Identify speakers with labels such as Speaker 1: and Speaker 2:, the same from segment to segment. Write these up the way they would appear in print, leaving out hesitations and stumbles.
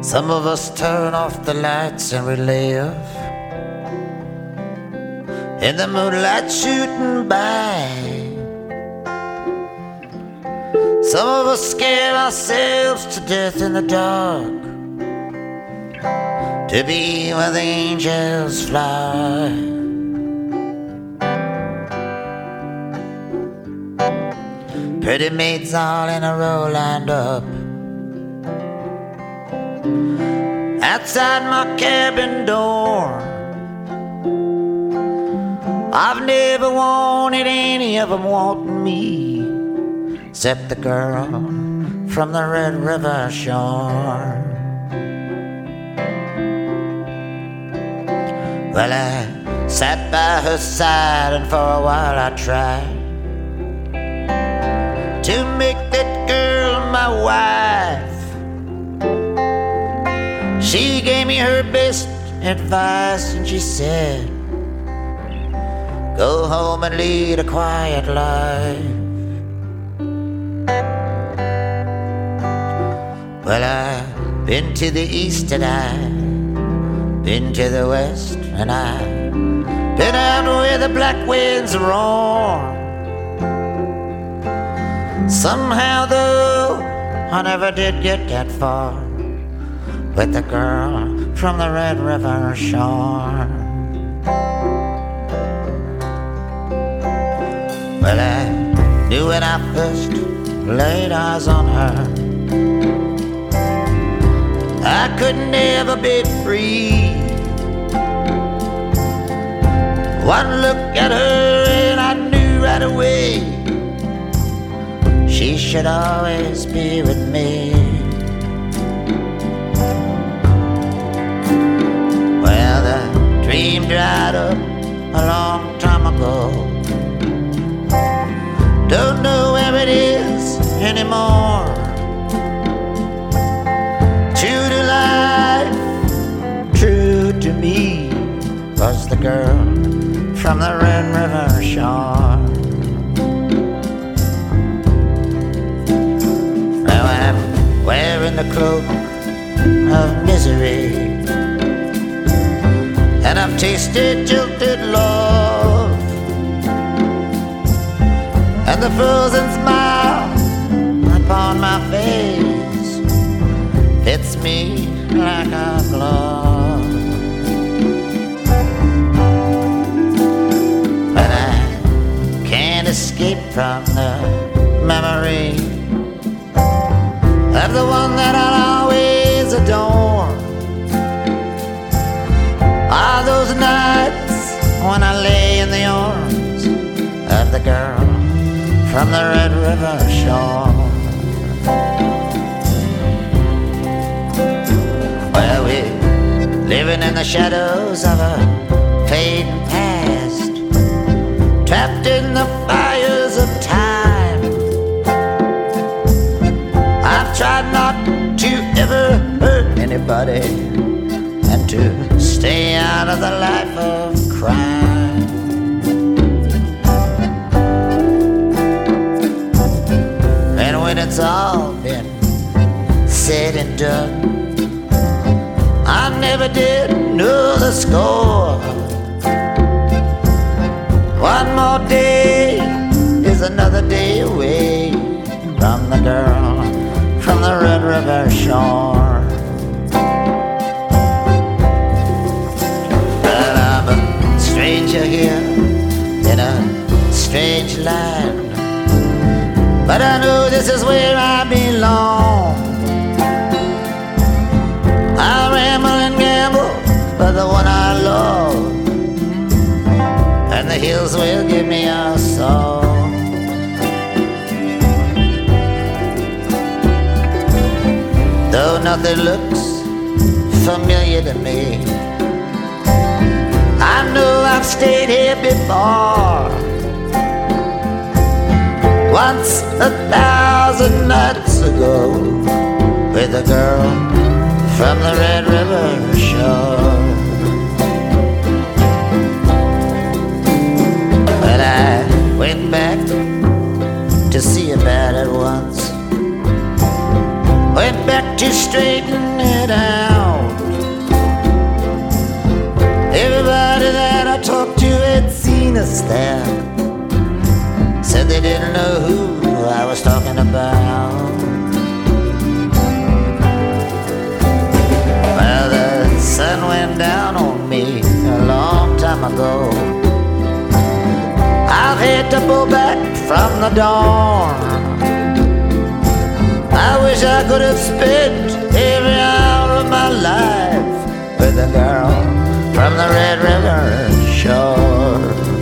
Speaker 1: Some of us turn off the lights and we live in the moonlight shooting by. Some of us scare ourselves to death in the dark to be where the angels fly. Pretty maids all in a row lined up outside my cabin door. I've never wanted any of them wanting me, except the girl from the Red River shore. Well, I sat by her side and for a while I tried to make that girl my wife. She gave me her best advice and she said, go home and lead a quiet life. Well, I've been to the east and I've been to the west, and I've been out where the black winds roar. Somehow though, I never did get that far with the girl from the Red River shore. Well, I knew when I first laid eyes on her, I could never be free. One look at her and I knew right away she should always be with me. Well, the dream dried up a long time ago. Don't know where it is anymore. True to life, true to me, was the girl from the Red River shore. Now I'm wearing the cloak of misery, and I've tasted jilted love, and the frozen smile upon my face fits me like a glove. But I can't escape from the memory of the one that I'll always adore. All those nights when I lay in the arms of the girl from the Red River shore. Well, we're living in the shadows of a fading past, trapped in the fires of time. I've tried not to ever hurt anybody and to stay out of the life of crime. And when it's all been said and done, I never did know the score. One more day is another day away from the girl from the Red River shore. But I'm a stranger here in a strange land, but I know this is where I belong. I'll ramble and gamble for the one I love, and the hills will give me a song. Though nothing looks familiar to me, I know I've stayed here before. Once 1,000 nights ago, with a girl from the Red River shore. But I went back to see about it once, went back to straighten it out. us there said they didn't know who I was talking about. Well, the sun went down on me a long time ago. I've had to pull back from the dawn. I wish I could have spent every hour of my life with a girl from the Red River shore.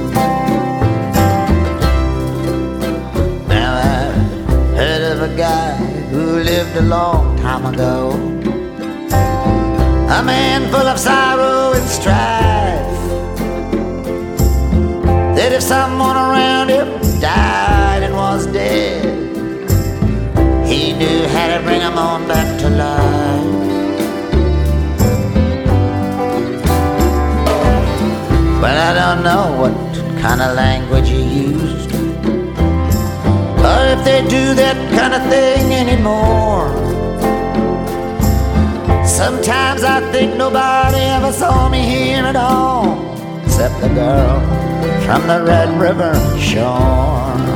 Speaker 1: Now I've heard of a guy who lived a long time ago, a man full of sorrow and strife, that if someone around him died and was dead, he knew how to bring him on back to life. Well, I don't know what kind of language he used, or if they do that kind of thing anymore. Sometimes I think nobody ever saw me here at all, except the girl from the Red River shore.